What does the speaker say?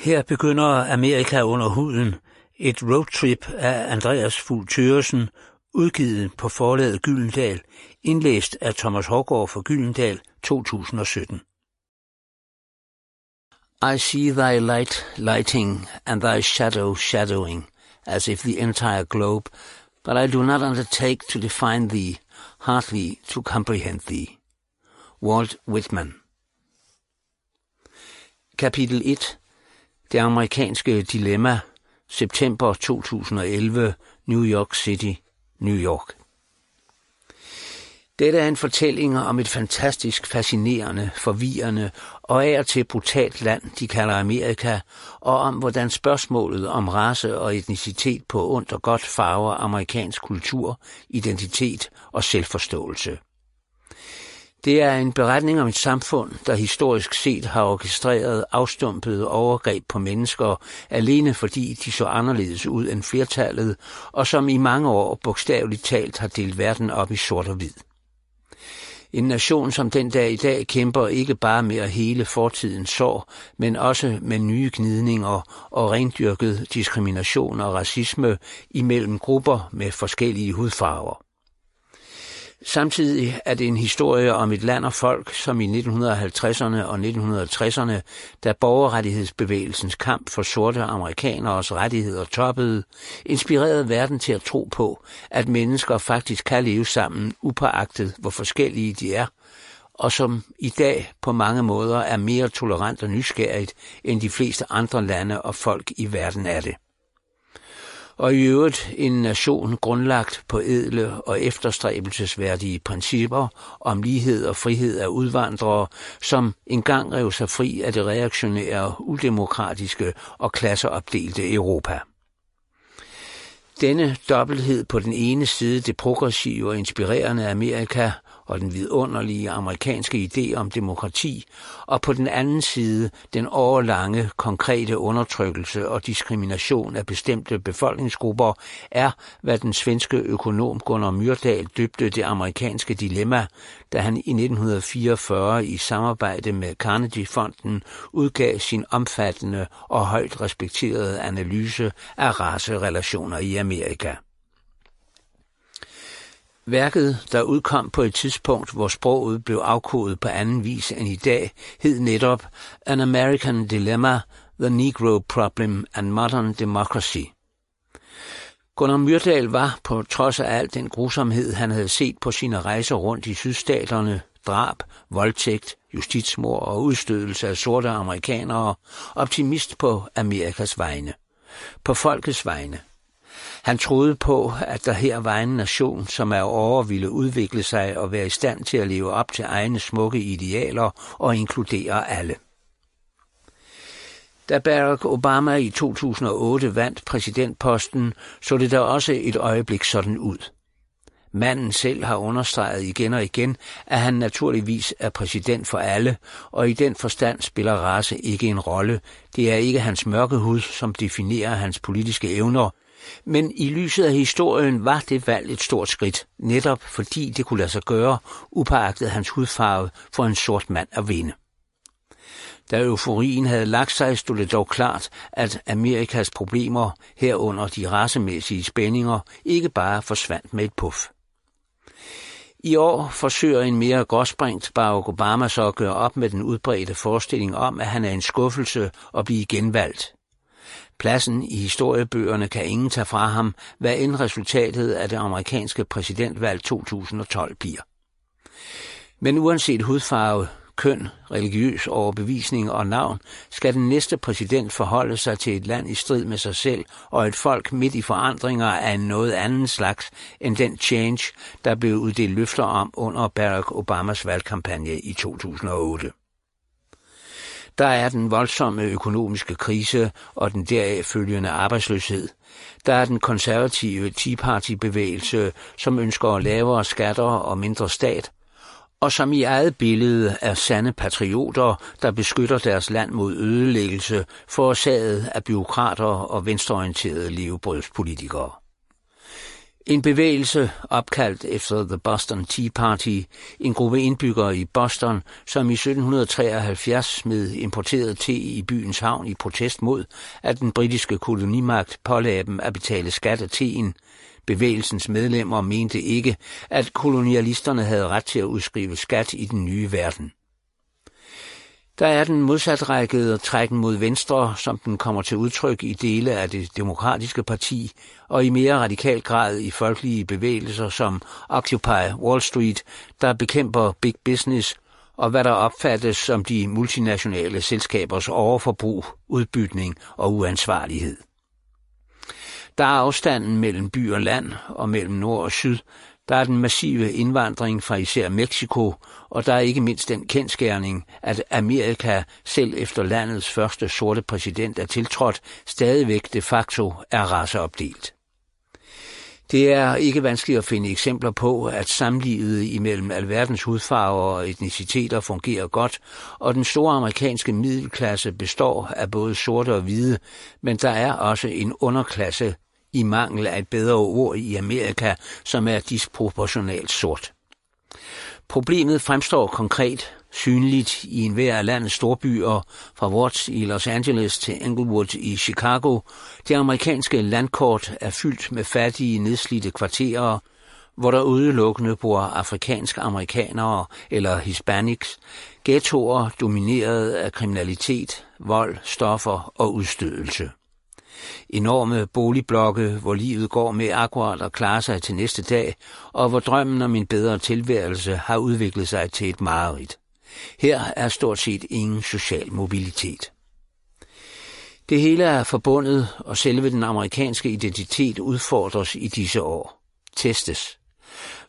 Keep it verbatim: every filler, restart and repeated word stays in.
Her begynder Amerika under huden, et roadtrip af Andreas Fugl Thøgersen, udgivet på forlaget Gyldendal, indlæst af Thomas Haugaard for Gyldendal to tusind og sytten. I see thy light lighting and thy shadow shadowing, as if the entire globe, but I do not undertake to define thee, hardly to comprehend thee. Walt Whitman. Kapitel et. Det amerikanske dilemma. September to tusind og elleve. New York City, New York. Dette er en fortælling om et fantastisk, fascinerende, forvirrende og af og til brutalt land, de kalder Amerika, og om hvordan spørgsmålet om race og etnicitet på ondt og godt farver amerikansk kultur, identitet og selvforståelse. Det er en beretning om et samfund, der historisk set har orkestreret afstumpede overgreb på mennesker, alene fordi de så anderledes ud end flertallet, og som i mange år bogstaveligt talt har delt verden op i sort og hvid. En nation som den dag i dag kæmper ikke bare med at hele fortidens sår, men også med nye gnidninger og rendyrket diskrimination og racisme imellem grupper med forskellige hudfarver. Samtidig er det en historie om et land og folk, som i nitten halvtredserne og nitten tresserne, da borgerrettighedsbevægelsens kamp for sorte amerikaneres rettigheder toppede, inspirerede verden til at tro på, at mennesker faktisk kan leve sammen, upåagtet hvor forskellige de er, og som i dag på mange måder er mere tolerant og nysgerrigt, end de fleste andre lande og folk i verden er det. Og i øvrigt en nation grundlagt på ædle og efterstræbelsesværdige principper om lighed og frihed af udvandrere, som engang rev sig fri af det reaktionære, udemokratiske og klasseopdelte Europa. Denne dobbelthed på den ene side det progressive og inspirerende Amerika og den vidunderlige amerikanske idé om demokrati, og på den anden side den årelange, konkrete undertrykkelse og diskrimination af bestemte befolkningsgrupper, er, hvad den svenske økonom Gunnar Myrdal døbte det amerikanske dilemma, da han i nitten fireogfyrre i samarbejde med Carnegie-fonden udgav sin omfattende og højt respekterede analyse af racerelationer i Amerika. Værket, der udkom på et tidspunkt, hvor sproget blev afkodet på anden vis end i dag, hed netop An American Dilemma, The Negro Problem and Modern Democracy. Gunnar Myrdal var, på trods af al den grusomhed, han havde set på sine rejser rundt i sydstaterne, drab, voldtægt, justitsmord og udstødelse af sorte amerikanere, optimist på Amerikas vegne, på folkets vegne. Han troede på, at der her var en nation, som af åre ville udvikle sig og være i stand til at leve op til egne smukke idealer og inkludere alle. Da Barack Obama i to tusind og otte vandt præsidentposten, så det der også et øjeblik sådan ud. Manden selv har understreget igen og igen, at han naturligvis er præsident for alle, og i den forstand spiller race ikke en rolle. Det er ikke hans mørke hud, som definerer hans politiske evner, men i lyset af historien var det valg et stort skridt, netop fordi det kunne lade sig gøre, upåagtet hans hudfarve for en sort mand at vinde. Da euforien havde lagt sig, stod det dog klart, at Amerikas problemer, herunder de racemæssige spændinger, ikke bare forsvandt med et puff. I år forsøger en mere gråsprængt Barack Obama så at gøre op med den udbredte forestilling om, at han er en skuffelse og blive genvalgt. Pladsen i historiebøgerne kan ingen tage fra ham, hvad end resultatet af det amerikanske præsidentvalg to tusind og tolv bliver. Men uanset hudfarve, køn, religiøs overbevisning og navn, skal den næste præsident forholde sig til et land i strid med sig selv og et folk midt i forandringer af en noget anden slags end den change, der blev uddelt løfter om under Barack Obamas valgkampagne i to tusind og otte. Der er den voldsomme økonomiske krise og den deraf følgende arbejdsløshed. Der er den konservative Tea Party-bevægelse, som ønsker lavere skatter og mindre stat, og som i eget billede er sande patrioter, der beskytter deres land mod ødelæggelse, forårsaget af bureaukrater og venstreorienterede levebrødspolitikere. En bevægelse opkaldt efter The Boston Tea Party, en gruppe indbyggere i Boston, som i sytten treoghalvfjerds smed importeret te i byens havn i protest mod, at den britiske kolonimagt pålagde dem at betale skat af teen. Bevægelsens medlemmer mente ikke, at kolonialisterne havde ret til at udskrive skat i den nye verden. Der er den modsatrækkede trækken mod venstre, som den kommer til udtryk i dele af det demokratiske parti, og i mere radikal grad i folkelige bevægelser som Occupy Wall Street, der bekæmper big business, og hvad der opfattes som de multinationale selskabers overforbrug, udbytning og uansvarlighed. Der er afstanden mellem by og land, og mellem nord og syd. Der er den massive indvandring fra især Mexico, og der er ikke mindst den kendsgerning, at Amerika, selv efter landets første sorte præsident er tiltrådt, stadigvæk de facto er raceopdelt. Det er ikke vanskeligt at finde eksempler på, at samlivet imellem alverdens hudfarver og etniciteter fungerer godt, og den store amerikanske middelklasse består af både sorte og hvide, men der er også en underklasse i mangel af et bedre ord i Amerika, som er disproportionalt sort. Problemet fremstår konkret, synligt i enhver af landets storbyer, fra Watts i Los Angeles til Englewood i Chicago. Det amerikanske landkort er fyldt med fattige, nedslidte kvarterer, hvor der udelukkende bor afrikanske amerikanere eller hispanics, ghettoer domineret af kriminalitet, vold, stoffer og udstødelse. Enorme boligblokke, hvor livet går med akkurat at klare sig til næste dag, og hvor drømmen om en bedre tilværelse har udviklet sig til et mareridt. Her er stort set ingen social mobilitet. Det hele er forbundet, og selve den amerikanske identitet udfordres i disse år. Testes.